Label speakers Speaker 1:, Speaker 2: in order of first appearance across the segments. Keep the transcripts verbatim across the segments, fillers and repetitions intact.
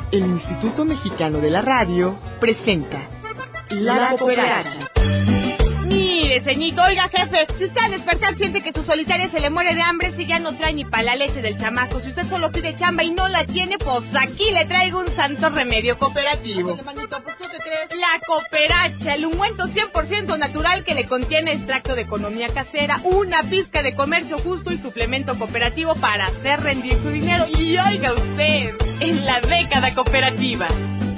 Speaker 1: El Instituto Mexicano de la Radio presenta La, la Cooperacha.
Speaker 2: Mire, ceñito, oiga, jefe, si usted al despertar siente que su solitaria se le muere de hambre, si ya no trae ni para la leche del chamaco, si usted solo pide chamba y no la tiene, pues aquí le traigo un santo remedio cooperativo. Ándale, manito, pues, ¿tú qué crees? La Cooperacha, el ungüento cien por ciento natural que le contiene extracto de economía casera, una pizca de comercio justo y suplemento cooperativo para hacer rendir su dinero. Y oiga usted, en la década cooperativa.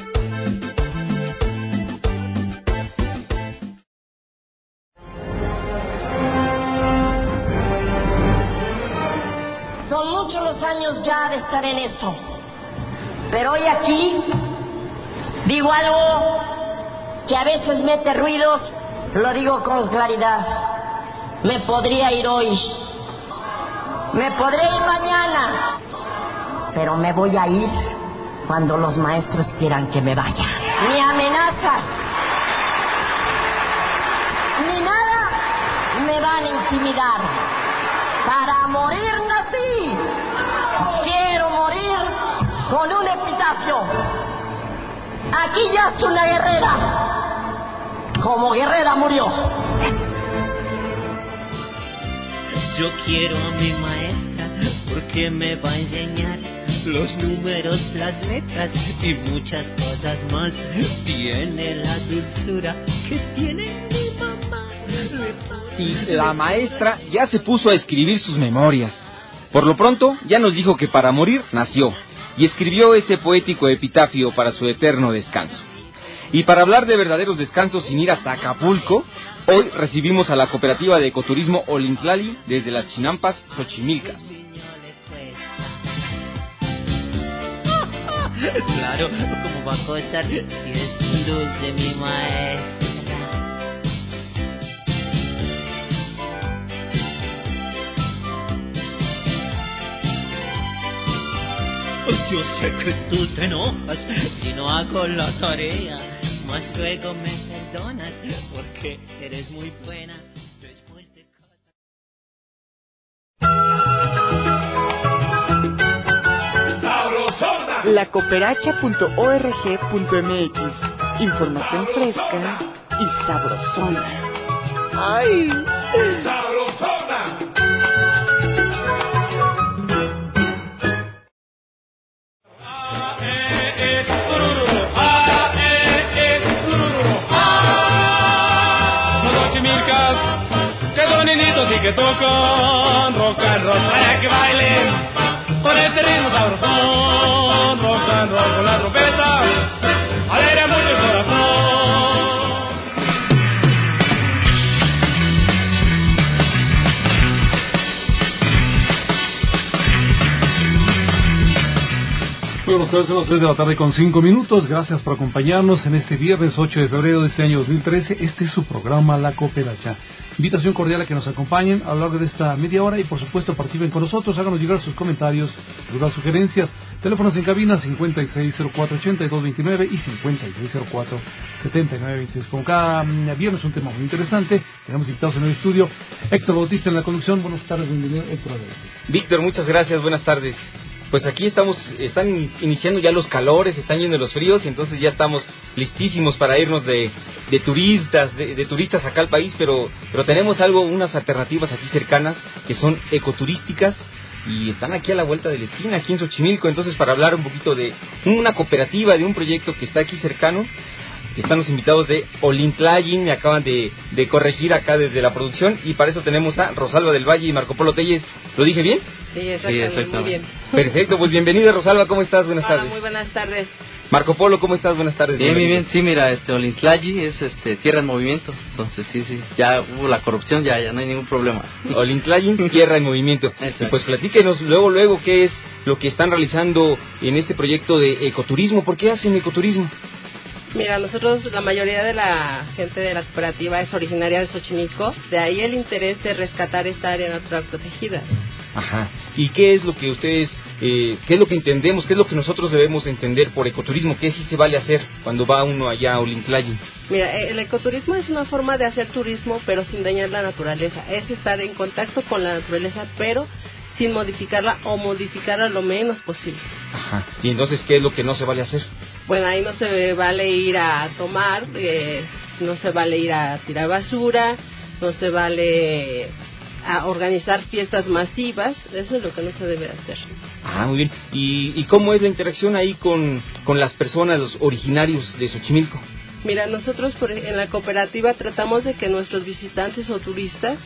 Speaker 3: Son muchos los años ya de estar en esto, pero hoy aquí digo algo que a veces mete ruidos, lo digo con claridad. Me podría ir hoy, me podría ir mañana, pero me voy a ir cuando los maestros quieran que me vaya. Ni amenazas, ni nada me van a intimidar. Para morir nací, quiero morir con un epitafio. Aquí yace una guerrera, como guerrera murió.
Speaker 4: Yo quiero a mi maestra porque me va a enseñar los números, las letras y muchas cosas más. Tiene la dulzura que tiene mi mamá.
Speaker 5: Y la maestra ya se puso a escribir sus memorias. Por lo pronto, ya nos dijo que para morir nació, y escribió ese poético epitafio para su eterno descanso. Y para hablar de verdaderos descansos sin ir hasta Acapulco, hoy recibimos a la cooperativa de ecoturismo Olintlali desde las Chinampas, Xochimilcas.
Speaker 4: Claro, ¿cómo va a costar si es dulce mi maestra? Yo sé que tú te enojas si no hago la tarea, mas luego me perdonas porque eres muy buena después de
Speaker 1: Sabrosona. La cooperacha punto org punto m x. Información fresca y sabrosona. ¡Ay! ¡Sabrosona!
Speaker 6: Y que tocan rock and roll para que bailen con este ritmo sabrosón, rock and roll con la trompeta, alegra mucho el corazón.
Speaker 7: Buenas tardes, son las tres de la tarde con cinco minutos. Gracias por acompañarnos en este viernes ocho de febrero de este año dos mil trece. Este es su programa La Cooperacha. Invitación cordial a que nos acompañen a lo largo de esta media hora y por supuesto participen con nosotros, háganos llegar sus comentarios, sus sugerencias. Teléfonos en cabina cincuenta y seis cero cuatro ochenta y dos veintinueve y cincuenta y seis cero cuatro setenta y nueve veintiséis. Como cada viernes un tema muy interesante, tenemos invitados en el estudio. Héctor Bautista en la conducción. Buenas tardes, bienvenido Héctor.
Speaker 5: Víctor, muchas gracias, buenas tardes. Pues aquí estamos, están iniciando ya los calores, están yendo los fríos y entonces ya estamos listísimos para irnos de, de turistas, de, de turistas acá al país, pero, pero tenemos algo, unas alternativas aquí cercanas que son ecoturísticas y están aquí a la vuelta de la esquina, aquí en Xochimilco. Entonces, para hablar un poquito de una cooperativa, de un proyecto que está aquí cercano, están los invitados de Olintlali, me acaban de, de corregir acá desde la producción, y para eso tenemos a Rosalba del Valle y Marco Polo Telles. ¿Lo dije bien?
Speaker 8: Sí, exactamente, sí, muy bien.
Speaker 5: Perfecto, pues bienvenida Rosalba, ¿cómo estás? Buenas
Speaker 8: Hola,
Speaker 5: tardes.
Speaker 8: Muy buenas tardes.
Speaker 5: Marco Polo, ¿cómo estás? Buenas tardes.
Speaker 9: Bien, bien, bien, sí, mira, este Olintlali es este tierra en movimiento, entonces sí, sí, ya hubo la corrupción, ya, ya no hay ningún problema.
Speaker 5: Olintlali, tierra en movimiento. Y pues platíquenos luego, luego, ¿qué es lo que están realizando en este proyecto de ecoturismo? ¿Por qué hacen ecoturismo?
Speaker 8: Mira, nosotros, la mayoría de la gente de la cooperativa es originaria de Xochimilco, de ahí el interés de rescatar esta área natural protegida.
Speaker 5: Ajá. ¿Y qué es lo que ustedes, eh, qué es lo que entendemos, qué es lo que nosotros debemos entender por ecoturismo? ¿Qué sí se vale hacer cuando va uno allá a Olintlali?
Speaker 8: Mira, el ecoturismo es una forma de hacer turismo, pero sin dañar la naturaleza. Es estar en contacto con la naturaleza, pero sin modificarla o modificarla lo menos posible.
Speaker 5: Ajá. ¿Y entonces qué es lo que no se vale hacer?
Speaker 8: Bueno, ahí no se vale ir a tomar, eh, no se vale ir a tirar basura, no se vale a organizar fiestas masivas, eso es lo que no se debe hacer.
Speaker 5: Ah, muy bien. ¿Y, y cómo es la interacción ahí con, con las personas, los originarios de Xochimilco?
Speaker 8: Mira, nosotros por, en la cooperativa tratamos de que nuestros visitantes o turistas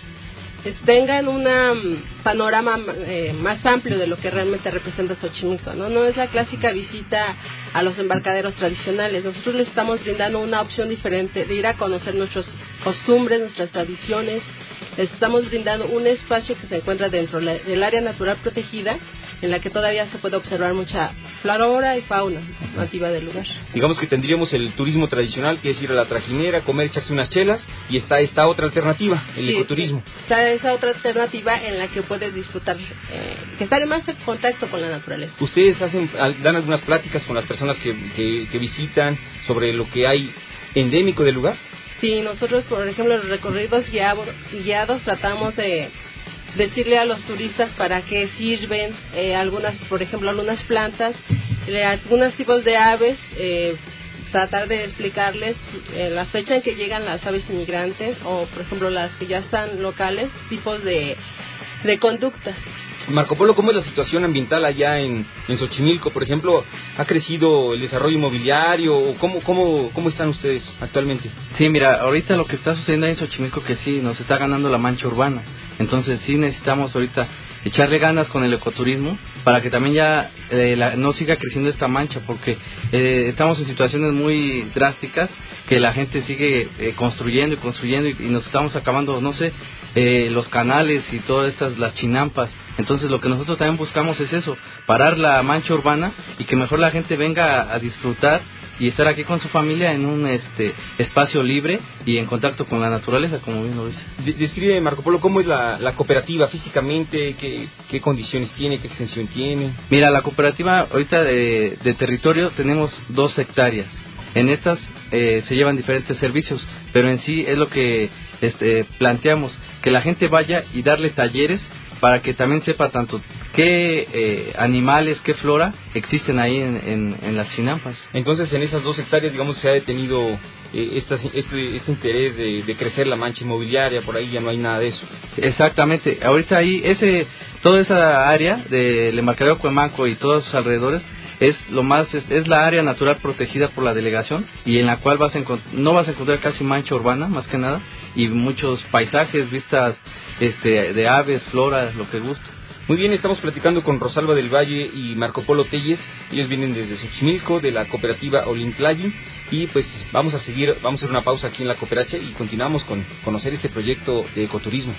Speaker 8: tengan un panorama eh, más amplio de lo que realmente representa Xochimilco, ¿no? No es la clásica visita a los embarcaderos tradicionales. Nosotros les estamos brindando una opción diferente de ir a conocer nuestras costumbres, nuestras tradiciones. Les estamos brindando un espacio que se encuentra dentro del área natural protegida, en la que todavía se puede observar mucha flora y fauna nativa del lugar.
Speaker 5: Digamos que tendríamos el turismo tradicional, que es ir a la trajinera, comer, echarse unas chelas, y está esta otra alternativa, el
Speaker 8: sí,
Speaker 5: ecoturismo.
Speaker 8: Está esa otra alternativa en la que puedes disfrutar, eh, que estar más en contacto con la naturaleza.
Speaker 5: ¿Ustedes hacen dan algunas pláticas con las personas que, que, que visitan sobre lo que hay endémico del lugar?
Speaker 8: Sí, nosotros, por ejemplo, los recorridos guiados, guiados tratamos de decirle a los turistas para qué sirven, eh, algunas, por ejemplo, algunas plantas, eh, algunos tipos de aves, eh, tratar de explicarles eh, la fecha en que llegan las aves inmigrantes o, por ejemplo, las que ya están locales, tipos de, de conductas.
Speaker 5: Marco Polo, ¿cómo es la situación ambiental allá en, en Xochimilco? Por ejemplo, ¿ha crecido el desarrollo inmobiliario? ¿O cómo, cómo, cómo están ustedes actualmente?
Speaker 9: Sí, mira, ahorita lo que está sucediendo ahí en Xochimilco que sí, nos está ganando la mancha urbana. Entonces sí necesitamos ahorita echarle ganas con el ecoturismo para que también ya eh, la, no siga creciendo esta mancha, porque eh, estamos en situaciones muy drásticas que la gente sigue eh, construyendo y construyendo y, y nos estamos acabando, no sé, eh, los canales y todas estas, las chinampas. Entonces lo que nosotros también buscamos es eso, parar la mancha urbana y que mejor la gente venga a, a disfrutar y estar aquí con su familia en un este espacio libre y en contacto con la naturaleza, como bien lo dice.
Speaker 5: De, describe, Marco Polo, ¿cómo es la, la cooperativa físicamente? ¿Qué, ¿Qué condiciones tiene? ¿Qué extensión tiene?
Speaker 9: Mira, la cooperativa ahorita de, de territorio tenemos dos hectáreas. En estas eh, se llevan diferentes servicios, pero en sí es lo que este, planteamos, que la gente vaya y darle talleres para que también sepa tanto qué eh, animales, qué flora existen ahí en, en, en las chinampas.
Speaker 5: Entonces, en esas dos hectáreas, digamos, se ha detenido eh, estas, este, este interés de, de crecer la mancha inmobiliaria, por ahí ya no hay nada de eso.
Speaker 9: Exactamente, ahorita ahí, ese toda esa área del embarcadero Cuemanco y todos sus alrededores, es lo más es, es la área natural protegida por la delegación y en la cual vas a no vas a encontrar casi mancha urbana, más que nada, y muchos paisajes, vistas este de aves, flora, lo que guste.
Speaker 5: Muy bien, estamos platicando con Rosalba del Valle y Marco Polo Telles. Ellos vienen desde Xochimilco, de la cooperativa Olintlali, y pues vamos a seguir, vamos a hacer una pausa aquí en la cooperacha y continuamos con conocer este proyecto de ecoturismo.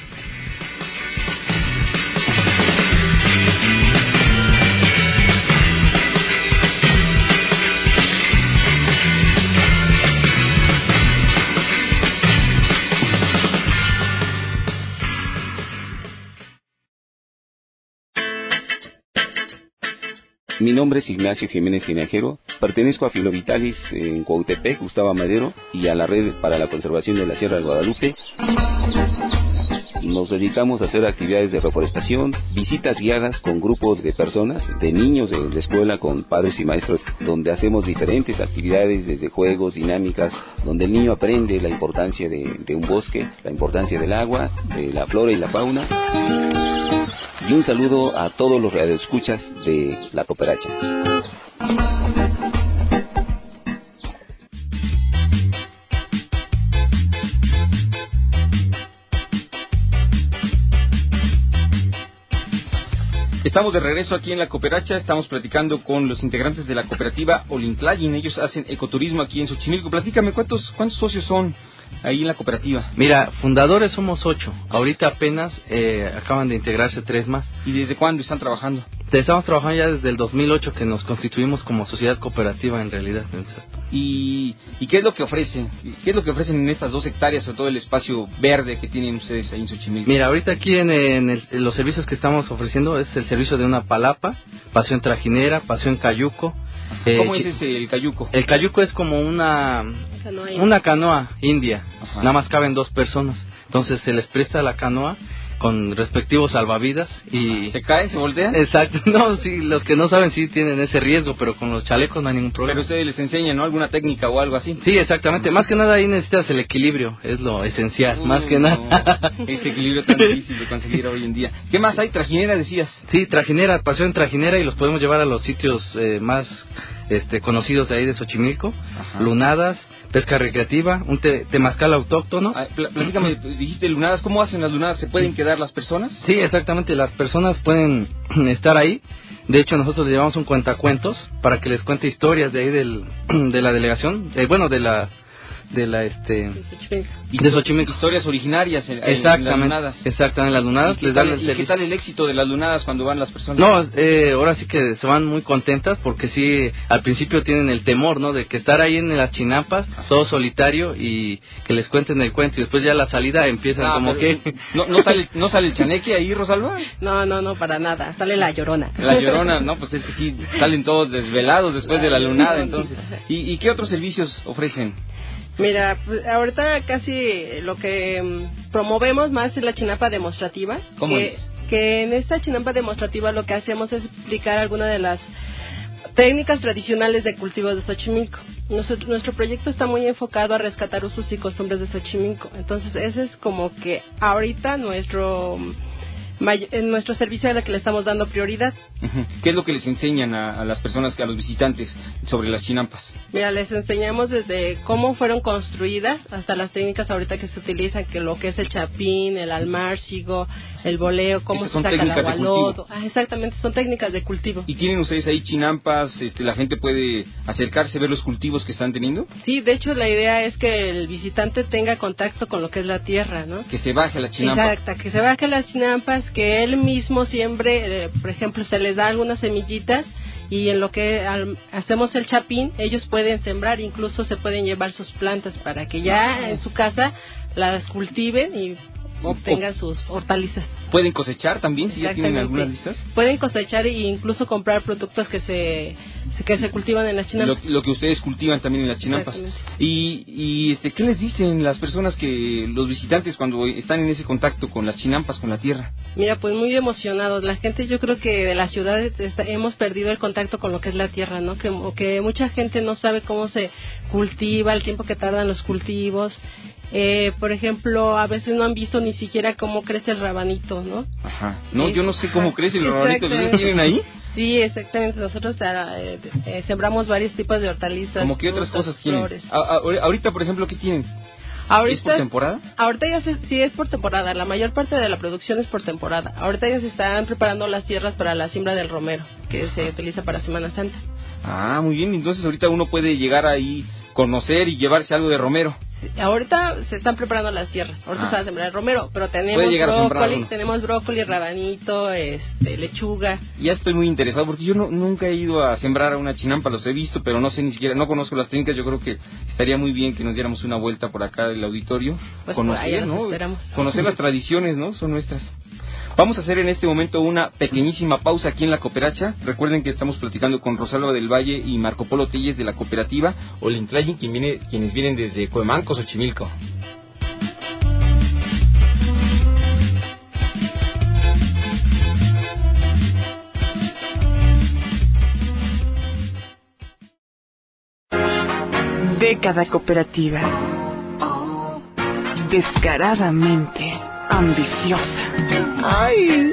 Speaker 10: Mi nombre es Ignacio Jiménez Tinajero, pertenezco a Filovitalis en Cuautepec, Gustavo Madero, y a la Red para la Conservación de la Sierra de Guadalupe. Nos dedicamos a hacer actividades de reforestación, visitas guiadas con grupos de personas, de niños de la escuela, con padres y maestros, donde hacemos diferentes actividades, desde juegos, dinámicas, donde el niño aprende la importancia de, de un bosque, la importancia del agua, de la flora y la fauna. Y un saludo a todos los radioescuchas de La Cooperacha.
Speaker 5: Estamos de regreso aquí en La Cooperacha, estamos platicando con los integrantes de la cooperativa Olintlali. Ellos hacen ecoturismo aquí en Xochimilco. Platícame, ¿cuántos, cuántos socios son ahí en la cooperativa?
Speaker 9: Mira, fundadores somos ocho. Ahorita apenas eh, acaban de integrarse tres más.
Speaker 5: ¿Y desde cuándo están trabajando?
Speaker 9: Estamos trabajando ya desde el dos mil ocho, que nos constituimos como sociedad cooperativa en realidad.
Speaker 5: ¿Y, ¿Y qué es lo que ofrecen? ¿Qué es lo que ofrecen en estas dos hectáreas, sobre todo el espacio verde que tienen ustedes ahí en Xochimilco?
Speaker 9: Mira, ahorita aquí en, en, el, en los servicios que estamos ofreciendo es el servicio de una palapa, paseo en trajinera, paseo en cayuco.
Speaker 5: Eh, ¿Cómo es ese, el cayuco?
Speaker 9: El cayuco es como una canoa una canoa india. Ajá. Nada más caben dos personas. Entonces se les presta la canoa con respectivos salvavidas y...
Speaker 5: ¿Se caen, se voltean?
Speaker 9: Exacto, no, sí, los que no saben sí tienen ese riesgo, pero con los chalecos no hay ningún problema.
Speaker 5: Pero ustedes les enseñan, ¿no? Alguna técnica o algo así.
Speaker 9: Sí, exactamente, más que nada ahí necesitas el equilibrio, es lo esencial, uh, más que
Speaker 5: no.
Speaker 9: nada.
Speaker 5: Ese equilibrio tan difícil de conseguir hoy en día. ¿Qué más hay? Trajinera, decías.
Speaker 9: Sí, trajinera, paseo en trajinera y los podemos llevar a los sitios eh, más este, conocidos de ahí de Xochimilco. Ajá. Lunadas, pesca recreativa, un te temazcal autóctono.
Speaker 5: Ah, pl platícame, dijiste lunadas, ¿cómo hacen las lunadas? ¿Se pueden quedar las personas?
Speaker 9: Sí, exactamente, las personas pueden estar ahí. De hecho, nosotros le llevamos un cuentacuentos para que les cuente historias de ahí del, de la delegación, eh, bueno, de la... de la este
Speaker 5: de Xochimilco, historias originarias en,
Speaker 9: exactamente,
Speaker 5: en las lunadas.
Speaker 9: Exactamente, en las lunadas.
Speaker 5: ¿Y,
Speaker 9: les
Speaker 5: tal,
Speaker 9: dan el
Speaker 5: ¿y qué tal el éxito de las lunadas cuando van las personas?
Speaker 9: No, eh, ahora sí que se van muy contentas porque sí, al principio tienen el temor, ¿no? De que estar ahí en las chinampas, todo solitario y que les cuenten el cuento y después ya a la salida empiezan ah, como que...
Speaker 5: ¿no, no, sale, ¿No sale el chaneque ahí, Rosalba?
Speaker 8: No, no, no, para nada, sale la llorona.
Speaker 5: La llorona, no, pues es que sí, salen todos desvelados después de la lunada, entonces. ¿Y, y qué otros servicios ofrecen?
Speaker 8: Mira, pues ahorita casi lo que um, promovemos más es la chinampa demostrativa.
Speaker 5: ¿Cómo
Speaker 8: que,
Speaker 5: es?
Speaker 8: Que en esta chinampa demostrativa lo que hacemos es explicar algunas de las técnicas tradicionales de cultivo de Xochimilco. Nuestro, nuestro proyecto está muy enfocado a rescatar usos y costumbres de Xochimilco. Entonces ese es como que ahorita nuestro... en nuestro servicio a la que le estamos dando prioridad.
Speaker 5: Uh-huh. ¿Qué es lo que les enseñan a, a las personas, a los visitantes sobre las chinampas?
Speaker 8: Mira, les enseñamos desde cómo fueron construidas hasta las técnicas ahorita que se utilizan, que lo que es el chapín, el almárcigo, el boleo, cómo se saca el agualodo. Ah, exactamente, son técnicas de cultivo.
Speaker 5: ¿Y tienen ustedes ahí chinampas? Este, ¿La gente puede acercarse, ver los cultivos que están teniendo?
Speaker 8: Sí, de hecho la idea es que el visitante tenga contacto con lo que es la tierra, ¿no?
Speaker 5: Que se baje la chinampa.
Speaker 8: Exacto, que se baje las chinampas, que él mismo siembre, eh, por ejemplo, se les da algunas semillitas y en lo que al, hacemos el chapín, ellos pueden sembrar, incluso se pueden llevar sus plantas para que ya en su casa las cultiven y obtengan sus hortalizas.
Speaker 5: ¿Pueden cosechar también si ya tienen algunas listas?
Speaker 8: Pueden cosechar e incluso comprar productos que se que se cultivan en las chinampas.
Speaker 5: Lo, lo que ustedes cultivan también en las chinampas. Y, y este, ¿qué les dicen las personas, que los visitantes cuando están en ese contacto con las chinampas, con la tierra?
Speaker 8: Mira, pues muy emocionados. La gente, yo creo que de las ciudades está, hemos perdido el contacto con lo que es la tierra, ¿no? Que, que mucha gente no sabe cómo se cultiva, el tiempo que tardan los cultivos. Eh, por ejemplo, a veces no han visto ni siquiera cómo crece el rabanito, ¿no?
Speaker 5: Ajá. No, es, yo no sé cómo ajá, crece el rabanito. ¿Lo tienen ahí?
Speaker 8: Sí, exactamente. Nosotros eh, eh, sembramos varios tipos de hortalizas.
Speaker 5: ¿Cómo qué otras cosas tienen? A, a, ahorita, por ejemplo, ¿qué tienen?
Speaker 8: Ahorita,
Speaker 5: ¿Es por temporada?
Speaker 8: Ahorita ya se, sí es por temporada. La mayor parte de la producción es por temporada. Ahorita ya se están preparando las tierras para la siembra del romero, que se utiliza para Semana Santa.
Speaker 5: Ah, muy bien. Entonces ahorita uno puede llegar ahí, conocer y llevarse algo de romero.
Speaker 8: Ahorita se están preparando las tierras, ahorita ah. se va a sembrar el romero, pero tenemos brócoli, tenemos brócoli, rabanito, este, lechuga.
Speaker 5: Ya estoy muy interesado porque yo no, nunca he ido a sembrar una chinampa, los he visto, pero no sé ni siquiera, no conozco las técnicas. Yo creo que estaría muy bien que nos diéramos una vuelta por acá del auditorio,
Speaker 8: pues
Speaker 5: conocer, ¿no? Conocer las tradiciones, ¿no? Son nuestras. Vamos a hacer en este momento una pequeñísima pausa aquí en La Cooperacha. Recuerden que estamos platicando con Rosalba del Valle y Marco Polo Telles de la cooperativa Olintlayin, quien viene, quienes vienen desde Cuemanco, Xochimilco.
Speaker 1: Década cooperativa. Descaradamente ambiciosa. Ay.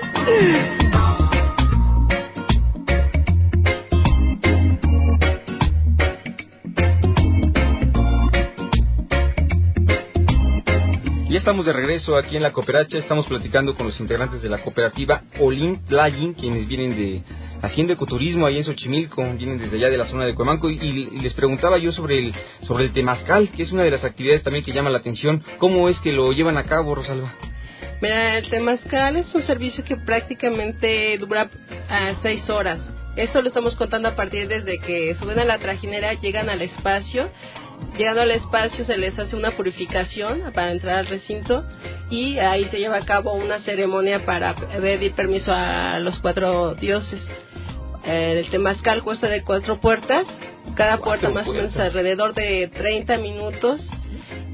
Speaker 5: Ya estamos de regreso aquí en La Cooperacha. Estamos platicando con los integrantes de la cooperativa Olintlayin, quienes vienen de haciendo ecoturismo ahí en Xochimilco, vienen desde allá de la zona de Cuemanco, y, y les preguntaba yo sobre el sobre el temazcal, que es una de las actividades también que llama la atención. ¿Cómo es que lo llevan a cabo, Rosalba?
Speaker 8: Mira, el temazcal es un servicio que prácticamente dura uh, seis horas. Esto lo estamos contando a partir desde que suben a la trajinera, llegan al espacio. Llegando al espacio se les hace una purificación para entrar al recinto y ahí se lleva a cabo una ceremonia para pedir permiso a los cuatro dioses. El temazcal consta de cuatro puertas, cada puerta más o menos alrededor de treinta minutos.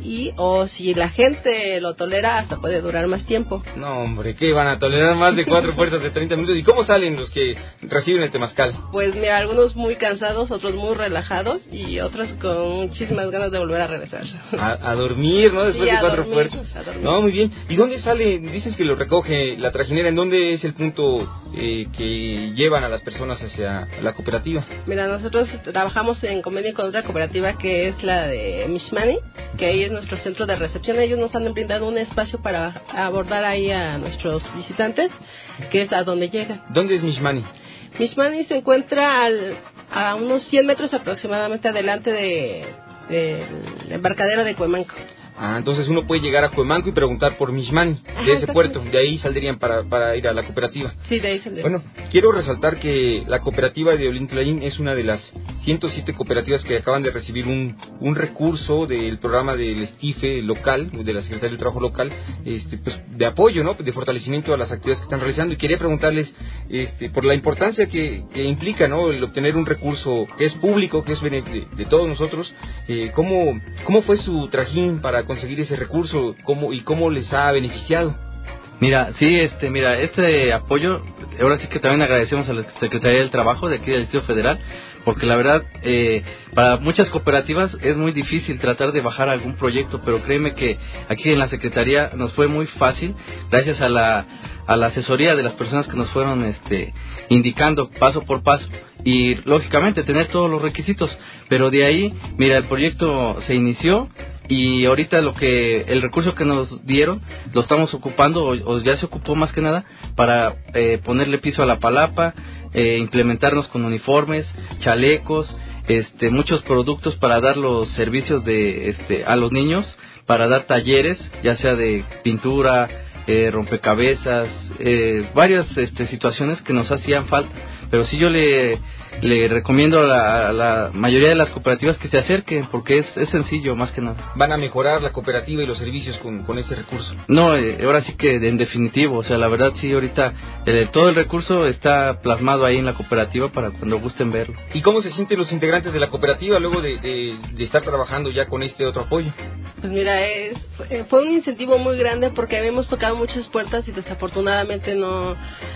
Speaker 8: y o si la gente lo tolera hasta puede durar más tiempo.
Speaker 5: No, hombre, ¿qué van a tolerar más de cuatro puertas de treinta minutos? ¿Y cómo salen los que reciben el temazcal?
Speaker 8: Pues mira, algunos muy cansados, otros muy relajados y otros con muchísimas ganas de volver a regresar.
Speaker 5: A, a dormir, ¿no? Después
Speaker 8: sí,
Speaker 5: de cuatro
Speaker 8: dormir,
Speaker 5: puertas. No, muy bien. ¿Y dónde sale? Dices que lo recoge la trajinera. ¿En dónde es el punto eh, que llevan a las personas hacia la cooperativa?
Speaker 8: Mira, nosotros trabajamos en convenio con otra cooperativa que es la de Mishmani, que ahí es nuestro centro de recepción. Ellos nos han brindado un espacio para abordar ahí a nuestros visitantes, que es a donde llegan.
Speaker 5: ¿Dónde es Mishmani?
Speaker 8: Mishmani se encuentra al, a unos cien metros aproximadamente adelante de, de el embarcadero de Cuemanco.
Speaker 5: Ah, entonces uno puede llegar a Cuemanco y preguntar por Mishmani, de ese puerto, de ahí saldrían para, para ir a la cooperativa.
Speaker 8: Sí, de ahí saldrían.
Speaker 5: Bueno, quiero resaltar que la cooperativa de Ollantaytambo es una de las ciento siete cooperativas que acaban de recibir un, un recurso del programa del STIFE local, de la Secretaría del Trabajo local, este, pues, de apoyo, ¿no?, de fortalecimiento a las actividades que están realizando. Y quería preguntarles este, por la importancia que, que implica, ¿no?, el obtener un recurso que es público, que es de, de todos nosotros. eh, ¿cómo, ¿Cómo fue su trajín para conseguir ese recurso, cómo y cómo les ha beneficiado?
Speaker 9: Mira, sí, este, mira, este apoyo, ahora sí que también agradecemos a la Secretaría del Trabajo de aquí del Distrito Federal, porque la verdad, eh, para muchas cooperativas es muy difícil tratar de bajar algún proyecto, pero créeme que aquí en la Secretaría nos fue muy fácil, gracias a la, a la asesoría de las personas que nos fueron este, indicando paso por paso, y lógicamente tener todos los requisitos, pero de ahí, mira, el proyecto se inició, y ahorita lo que el recurso que nos dieron lo estamos ocupando o, o ya se ocupó más que nada para eh, ponerle piso a la palapa, eh, implementarnos con uniformes, chalecos, este muchos productos para dar los servicios de este a los niños, para dar talleres ya sea de pintura, eh, rompecabezas, eh, varias este, situaciones que nos hacían falta, pero sí yo le le recomiendo a la, a la mayoría de las cooperativas que se acerquen, porque es, es sencillo más que nada.
Speaker 5: ¿Van a mejorar la cooperativa y los servicios con, con este recurso?
Speaker 9: No, eh, ahora sí que en definitivo, o sea, la verdad sí, ahorita eh, todo el recurso está plasmado ahí en la cooperativa para cuando gusten verlo.
Speaker 5: ¿Y cómo se sienten los integrantes de la cooperativa luego de, de, de estar trabajando ya con este otro apoyo?
Speaker 8: Pues mira, es, fue un incentivo muy grande porque habíamos tocado muchas puertas y desafortunadamente no...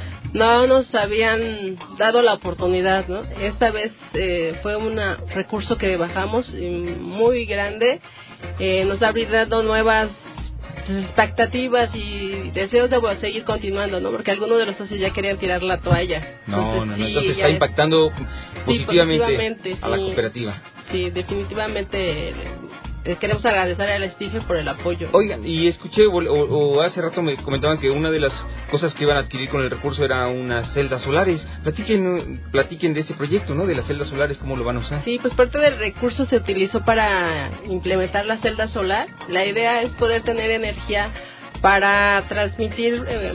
Speaker 8: no nos habían dado la oportunidad, ¿no? Esta vez eh, fue un recurso que bajamos muy grande, eh, nos ha brindado nuevas expectativas y deseos de seguir continuando, ¿no? Porque algunos de los socios ya querían tirar la toalla.
Speaker 5: No, entonces, no, no,
Speaker 8: sí,
Speaker 5: entonces está impactando
Speaker 8: sí,
Speaker 5: positivamente,
Speaker 8: positivamente
Speaker 5: a la
Speaker 8: sí,
Speaker 5: cooperativa.
Speaker 8: Sí, definitivamente. Eh, queremos agradecer al STIFE por el apoyo.
Speaker 5: Oigan, y escuché, o, o hace rato me comentaban que una de las cosas que iban a adquirir con el recurso era unas celdas solares. Platiquen, platiquen de ese proyecto, ¿no? De las celdas solares, ¿cómo lo van a usar?
Speaker 8: Sí, pues parte del recurso se utilizó para implementar la celda solar. La idea es poder tener energía para transmitir eh,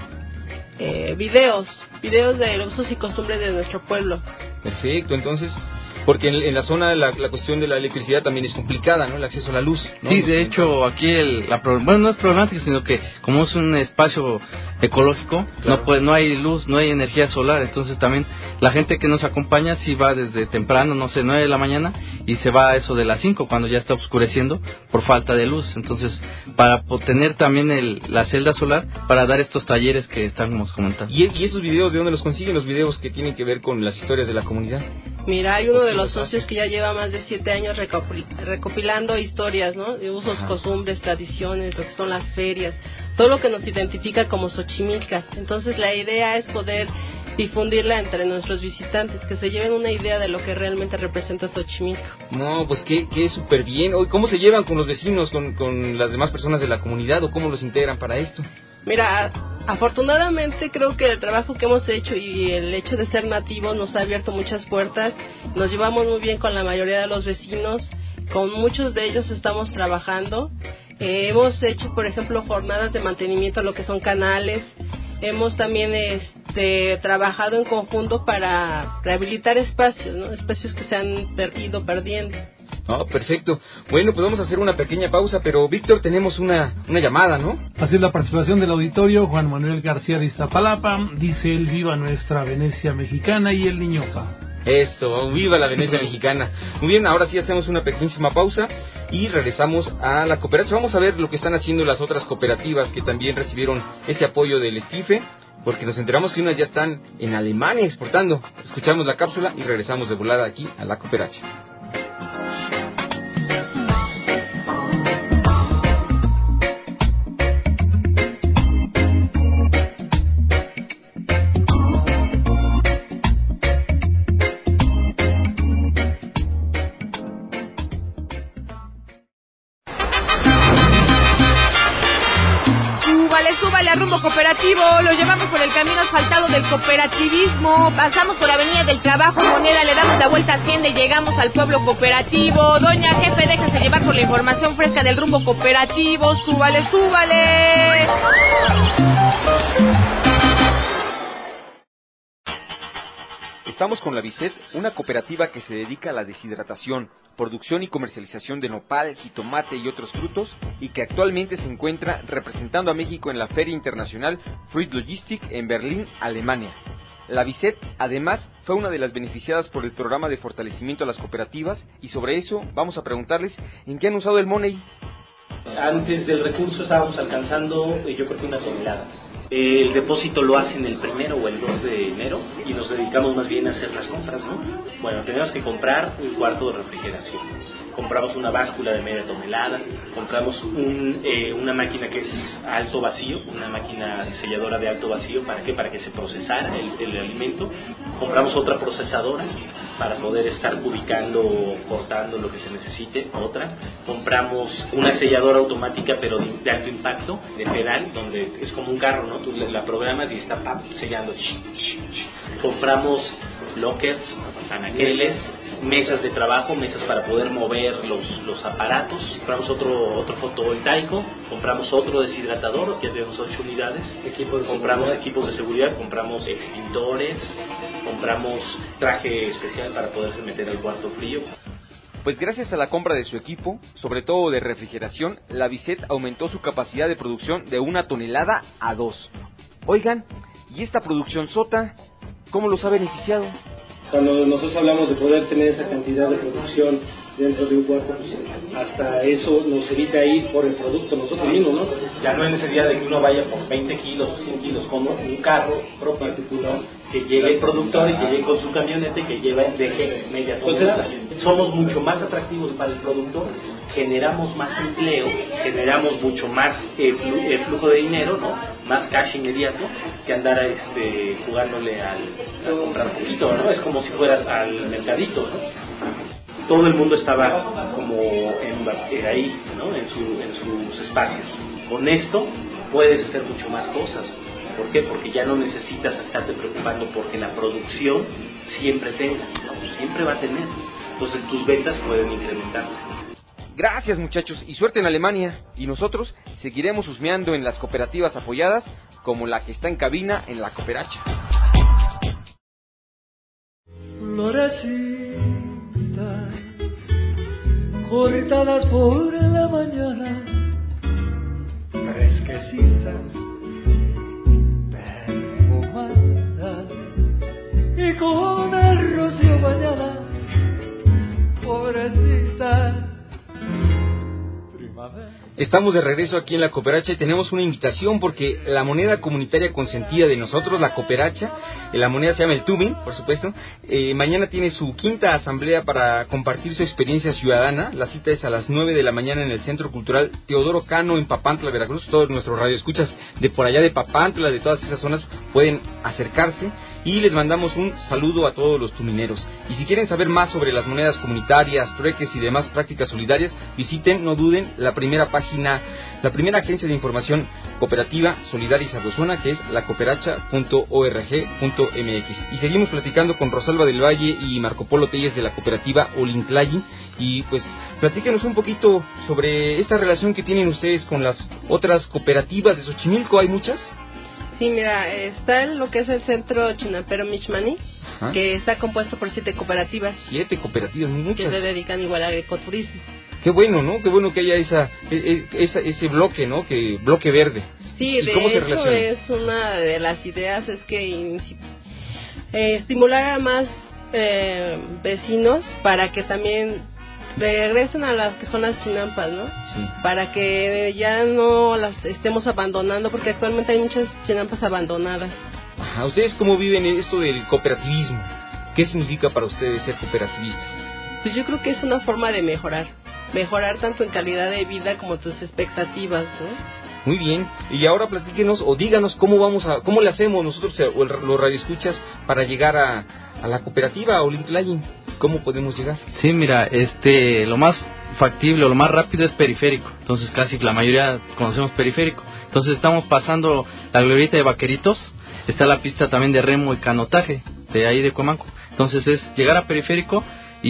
Speaker 8: eh, videos, videos de los usos y costumbres de nuestro pueblo.
Speaker 5: Perfecto, entonces... Porque en, en la zona la, la cuestión de la electricidad también es complicada, ¿no? El acceso a la luz, ¿no?
Speaker 9: Sí, de hecho aquí el, la bueno no es problemática, sino que como es un espacio ecológico, claro, no puede, no hay luz, no hay energía solar, entonces también la gente que nos acompaña sí va desde temprano, no sé, nueve de la mañana y se va a eso de las cinco cuando ya está oscureciendo por falta de luz, entonces para tener también el, la celda solar para dar estos talleres que estamos comentando.
Speaker 5: ¿Y, ¿Y esos videos de dónde los consiguen? Los videos que tienen que ver con las historias de la comunidad.
Speaker 8: Mira, hay uno de los socios que ya lleva más de siete años recopilando historias, ¿no? De usos, ajá, costumbres, tradiciones, lo que son las ferias, todo lo que nos identifica como xochimilcas. Entonces la idea es poder difundirla entre nuestros visitantes, que se lleven una idea de lo que realmente representa Xochimilco.
Speaker 5: No, pues que, que súper bien. ¿Cómo se llevan con los vecinos, con, con las demás personas de la comunidad, o cómo los integran para esto?
Speaker 8: Mira, afortunadamente creo que el trabajo que hemos hecho y el hecho de ser nativos nos ha abierto muchas puertas. Nos llevamos muy bien con la mayoría de los vecinos, con muchos de ellos estamos trabajando. Eh, hemos hecho, por ejemplo, jornadas de mantenimiento a lo que son canales. Hemos también este, trabajado en conjunto para rehabilitar espacios, ¿no? Espacios que se han per- ido perdiendo.
Speaker 5: Oh, perfecto. Bueno, pues vamos a hacer una pequeña pausa, pero Víctor, tenemos una, una llamada, ¿no?
Speaker 7: Así es la participación del auditorio. Juan Manuel García de Iztapalapa dice él: viva nuestra Venecia mexicana y el Niñopa.
Speaker 5: Eso, viva la Venecia mexicana. Muy bien, ahora sí hacemos una pequeñísima pausa y regresamos a la cooperacha. Vamos a ver lo que están haciendo las otras cooperativas que también recibieron ese apoyo del Stife, porque nos enteramos que unas ya están en Alemania exportando. Escuchamos la cápsula y regresamos de volada aquí a la cooperacha.
Speaker 2: Rumbo cooperativo, lo llevamos por el camino asfaltado del cooperativismo, pasamos por Avenida del Trabajo, Moneda, le damos la vuelta a Hacienda y llegamos al pueblo cooperativo. Doña Jefe, déjase llevar por la información fresca del rumbo cooperativo. Súbale, súbale.
Speaker 5: Estamos con la Vicet, una cooperativa que se dedica a la deshidratación, producción y comercialización de nopal, jitomate y otros frutos, y que actualmente se encuentra representando a México en la Feria Internacional Fruit Logistic en Berlín, Alemania. La Vicet, además, fue una de las beneficiadas por el programa de fortalecimiento a las cooperativas, y sobre eso vamos a preguntarles en qué han usado el money.
Speaker 11: Antes del recurso estábamos alcanzando, yo creo que una tonelada. El depósito lo hacen el primero o el dos de enero y nos dedicamos más bien a hacer las compras, ¿no? Bueno, tenemos que comprar un cuarto de refrigeración. Compramos una báscula de media tonelada, compramos un, eh, una máquina que es alto vacío, una máquina selladora de alto vacío, ¿para qué? Para que se procesara el, el alimento. Compramos otra procesadora para poder estar ubicando, cortando lo que se necesite, otra. Compramos una selladora automática pero de, de alto impacto, de pedal, donde es como un carro, ¿no? Tú la programas y está pap, sellando. Compramos lockers, anaqueles, mesas de trabajo, mesas para poder mover los, los aparatos. Compramos otro otro fotovoltaico, compramos otro deshidratador, ya tenemos ocho unidades. Equipo de compramos seguridad. Equipos de seguridad, compramos extintores, compramos traje especial para poderse meter al cuarto frío.
Speaker 5: Pues gracias a la compra de su equipo, sobre todo de refrigeración, la Vicet aumentó su capacidad de producción de una tonelada a dos. Oigan, ¿y esta producción sota, cómo los ha beneficiado?
Speaker 11: Cuando nosotros hablamos de poder tener esa cantidad de producción dentro de un cuarto, pues hasta eso nos evita ir por el producto nosotros mismos, ¿no? Ya no hay necesidad de que uno vaya por veinte kilos o cien kilos, como un carro propio, ¿no? Que llegue el productor y que llegue con su camioneta y que lleve, deje media tonelada. Entonces, somos mucho más atractivos para el productor, generamos más empleo, generamos mucho más eh, flu- eh, flujo de dinero, ¿no? Más cash inmediato que andar este, jugándole al, a comprar poquito, ¿no? Es como si fueras al mercadito, ¿no? Todo el mundo estaba como en, eh, ahí, ¿no? En, su, en sus espacios. Con esto puedes hacer mucho más cosas. ¿Por qué? Porque ya no necesitas estarte preocupando porque la producción siempre tenga, ¿no? Siempre va a tener. Entonces tus ventas pueden incrementarse.
Speaker 5: Gracias, muchachos, y suerte en Alemania. Y nosotros seguiremos husmeando en las cooperativas apoyadas, como la que está en cabina en la cooperacha.
Speaker 12: Florecita, cortadas por la mañana, fresquecitas, perfumada y con el rocío bañada, pobrecita.
Speaker 5: Estamos de regreso aquí en la cooperacha y tenemos una invitación porque la moneda comunitaria consentida de nosotros, la cooperacha, la moneda se llama el Tubin, por supuesto, eh, mañana tiene su quinta asamblea para compartir su experiencia ciudadana. La cita es a las nueve de la mañana en el Centro Cultural Teodoro Cano en Papantla, Veracruz. Todos nuestros radioescuchas de por allá de Papantla, de todas esas zonas, pueden acercarse y les mandamos un saludo a todos los tumineros. Y si quieren saber más sobre las monedas comunitarias, trueques y demás prácticas solidarias, visiten, no duden, la primera página, la primera agencia de información cooperativa solidaria y sabrosona, que es la cooperacha punto org punto mx. Y seguimos platicando con Rosalba del Valle y Marco Polo Telles de la cooperativa Olintlayi. Y pues platíquenos un poquito sobre esta relación que tienen ustedes con las otras cooperativas de Xochimilco. ¿Hay muchas?
Speaker 8: Sí, mira, está lo que es el centro Chinapero Mixmani,
Speaker 5: ¿Ah?
Speaker 8: que está compuesto por siete cooperativas.
Speaker 5: Siete cooperativas, muchas.
Speaker 8: Que se dedican igual al ecoturismo.
Speaker 5: Qué bueno, ¿no? Qué bueno que haya esa, esa ese bloque, ¿no? Que bloque verde.
Speaker 8: Sí, de
Speaker 5: cómo se
Speaker 8: hecho
Speaker 5: relaciona?
Speaker 8: Es una de las ideas es que eh, estimular a más eh, vecinos para que también regresen a las que son las chinampas, ¿no?
Speaker 5: Sí.
Speaker 8: Para que ya no las estemos abandonando, porque actualmente hay muchas chinampas abandonadas.
Speaker 5: Ajá. ¿Ustedes cómo viven esto del cooperativismo? ¿Qué significa para ustedes ser cooperativistas?
Speaker 8: Pues yo creo que es una forma de mejorar, mejorar tanto en calidad de vida como tus expectativas, ¿no?
Speaker 5: Muy bien, y ahora platíquenos o díganos cómo vamos a, cómo le hacemos nosotros o el, los radioescuchas para llegar a, a la cooperativa Olintlayin. ¿Cómo podemos llegar?
Speaker 9: Sí, mira, este, lo más factible o lo más rápido es periférico. Entonces casi la mayoría conocemos periférico. Entonces estamos pasando la glorieta de Vaqueritos, está la pista también de remo y canotaje de ahí de Cuemanco. Entonces es llegar a periférico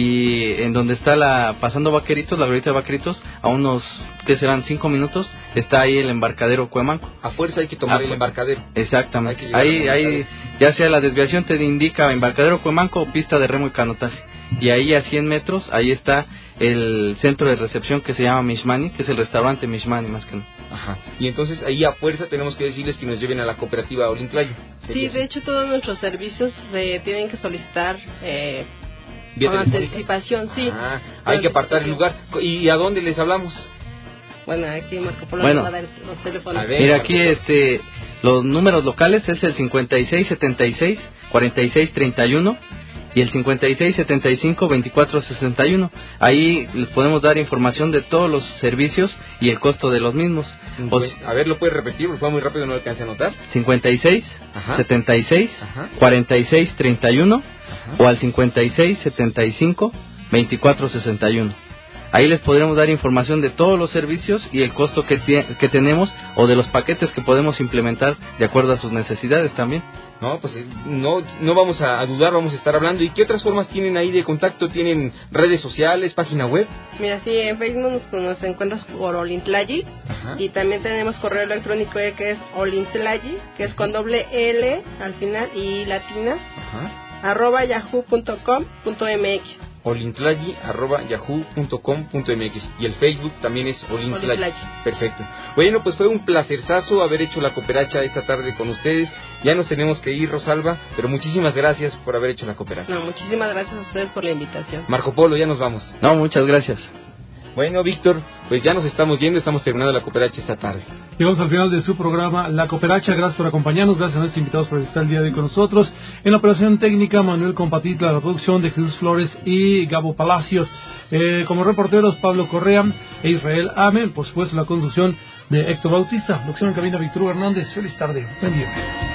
Speaker 9: y en donde está la pasando Vaqueritos, la glorieta de Vaqueritos, a unos, ¿qué serán? cinco minutos, está ahí el embarcadero Cuemanco.
Speaker 5: A fuerza hay que tomar
Speaker 9: a
Speaker 5: el embarcadero.
Speaker 9: Exactamente. Ahí, ahí, ya sea la desviación te indica embarcadero Cuemanco o pista de remo y canotaje. Y ahí a cien metros, ahí está el centro de recepción que se llama Mishmani, que es el restaurante Mishmani más que nada.
Speaker 5: Ajá. Y entonces ahí a fuerza tenemos que decirles que nos lleven a la cooperativa Olintlayin.
Speaker 8: Sí, de hecho todos nuestros servicios se tienen que solicitar eh,
Speaker 5: ¿Vía
Speaker 8: con
Speaker 5: telefónica?
Speaker 8: anticipación, sí.
Speaker 5: Ah, hay que apartar el lugar. ¿Y a dónde les hablamos?
Speaker 8: Bueno, aquí Marco Polo
Speaker 9: Bueno,
Speaker 8: nos va a dar los teléfonos.
Speaker 5: A ver,
Speaker 9: mira, aquí este los números locales es el cincuenta y seis setenta y seis cuarenta y seis treinta y uno y el cincuenta y seis setenta y cinco veinticuatro sesenta y uno. Ahí les podemos dar información de todos los servicios y el costo de los mismos.
Speaker 5: O, a ver, ¿lo puedes repetir? Porque fue muy rápido, no lo alcancé a anotar.
Speaker 9: cincuenta y seis
Speaker 5: Ajá.
Speaker 9: setenta y seis
Speaker 5: Ajá.
Speaker 9: cuarenta y seis treinta y uno
Speaker 5: Ajá.
Speaker 9: o al cincuenta y seis setenta y cinco veinticuatro sesenta y uno. Ahí les podremos dar información de todos los servicios y el costo que, que tenemos o de los paquetes que podemos implementar de acuerdo a sus necesidades también.
Speaker 5: No, pues no, no vamos a, a dudar, vamos a estar hablando. ¿Y qué otras formas tienen ahí de contacto? ¿Tienen redes sociales, página web?
Speaker 8: Mira, sí, en Facebook nos, nos encuentras por Olintlayi.
Speaker 5: Ajá.
Speaker 8: Y también tenemos correo electrónico que es olintlayi, que es con doble L al final y latina,
Speaker 5: Ajá.
Speaker 8: arroba yahoo punto com punto mx.
Speaker 5: olintlayi arroba yahoo punto com punto mx. Y el Facebook también es Olintlayi.
Speaker 8: Olintlayi.
Speaker 5: Perfecto. Bueno, pues fue un placerzazo haber hecho la cooperacha esta tarde con ustedes. Ya nos tenemos que ir, Rosalba, pero muchísimas gracias por haber hecho la cooperacha.
Speaker 8: No, muchísimas gracias a ustedes por la invitación.
Speaker 5: Marco Polo, ya nos vamos.
Speaker 9: No, muchas gracias.
Speaker 5: Bueno, Víctor, pues ya nos estamos yendo, estamos terminando la cooperacha esta tarde.
Speaker 7: Llegamos al final de su programa La Cooperacha. Gracias por acompañarnos, gracias a nuestros invitados por estar el día de hoy con nosotros. En la operación técnica, Manuel Compatitla, la producción de Jesús Flores y Gabo Palacios. Eh, como reporteros, Pablo Correa e Israel Amel. Por supuesto, la conducción de Héctor Bautista. Producción en cabina, Víctor Hernández. Feliz tarde. Buen día.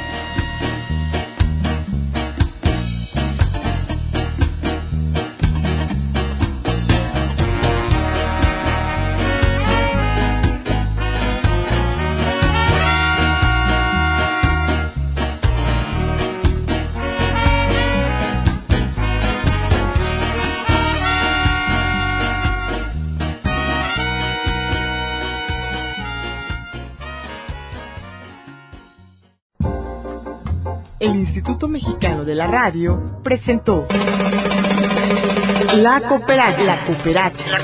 Speaker 1: El Instituto Mexicano de la Radio presentó La Cooperacha. La Cooperacha. La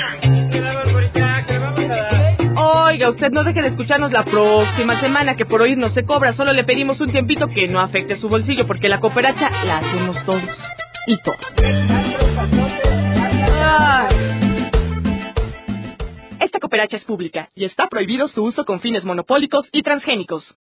Speaker 2: Oiga, usted no deje de escucharnos la próxima semana, que por oír no se cobra. Solo le pedimos un tiempito que no afecte su bolsillo, porque la cooperacha la hacemos todos y todos. Ay. Esta cooperacha es pública y está prohibido su uso con fines monopólicos y transgénicos.